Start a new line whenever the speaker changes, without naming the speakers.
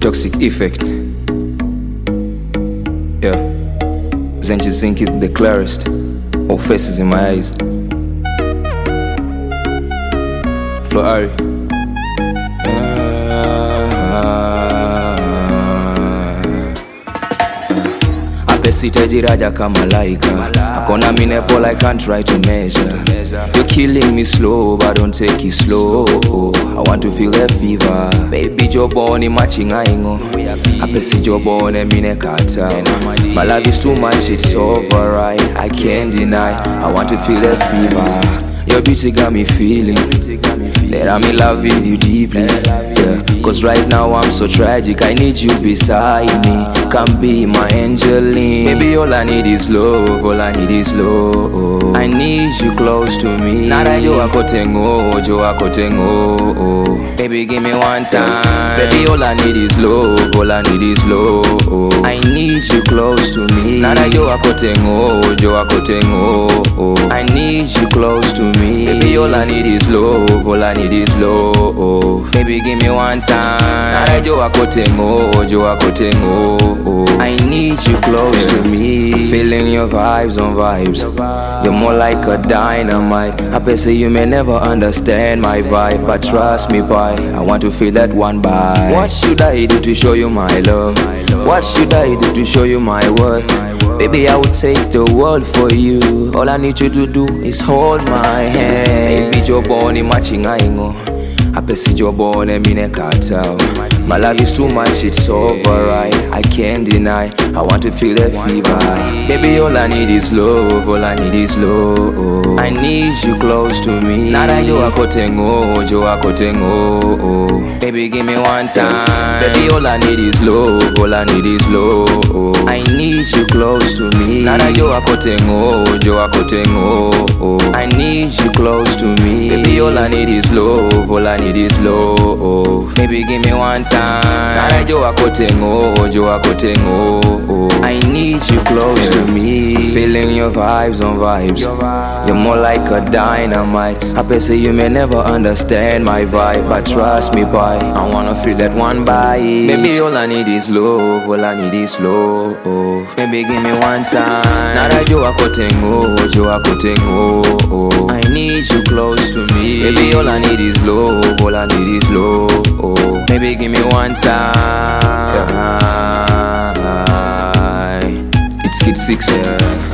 Toxic Effect. Yeah. Zenji Zinc is the clearest. All faces in my eyes. Flo Ari. Sitajiraja kama laika. Akona minepo I can't try to measure. You're killing me slow, but don't take it slow. I want to feel the fever. Baby joboni machinga ingo. Apesi jobone mine kata. My love is too much, it's alright. I can't deny. I want to feel the fever. Your beauty got me feeling that I'm in love with you deeply. Yeah. Cause right now I'm so tragic. I need you beside me. Come be my Angeline. Baby, all I need is love. All I need is love. I need you close to me. Nara jo akotengo, jo akotengo. Baby, give me one time. Baby, all I need is love. All I need is love. I need you close to me. Nara jo akotengo, jo akotengo. I need you close to me. Baby, all I need is love. All I need is love. Baby, give me one time. Nara jo akotengo, jo akotengo. I need you close to me. I'm feeling your vibes on vibes. You're more like a dynamite. I bet say you may never understand my vibe, but trust me, boy, I want to feel that one bite. What should I do to show you my love? What should I do to show you my worth? Baby, I would take the world for you. All I need you to do is hold my hand. Baby, joboni machinga ingo. Apesi jobone mine kata. My love is too much, it's alright. I can't deny. I want to feel the fever. Baby, all I need is love. All I need is love. I need you close to me. Nara jo akotengo, jo akotengo. Baby, give me one time. Baby, all I need is love. All I need is love. I need you close to me. Nara jo akotengo, jo akotengo. I need you close to me. Baby, all I need is love. All I need is love. Baby, give me one time. Nara jo akotengo, jo akotengo. I need you close to me. Feeling your vibes on vibes. You're more like a dynamite. I bet say you may never understand my vibe, but trust me, boy, I wanna feel that one bite. Baby, all I need is love. All I need is love. Baby, give me one time. Nara jo akotengo, jo akotengo. I need you close to me. Baby, all I need is love. All I need is love. Baby, give me one time. It's Kid 6.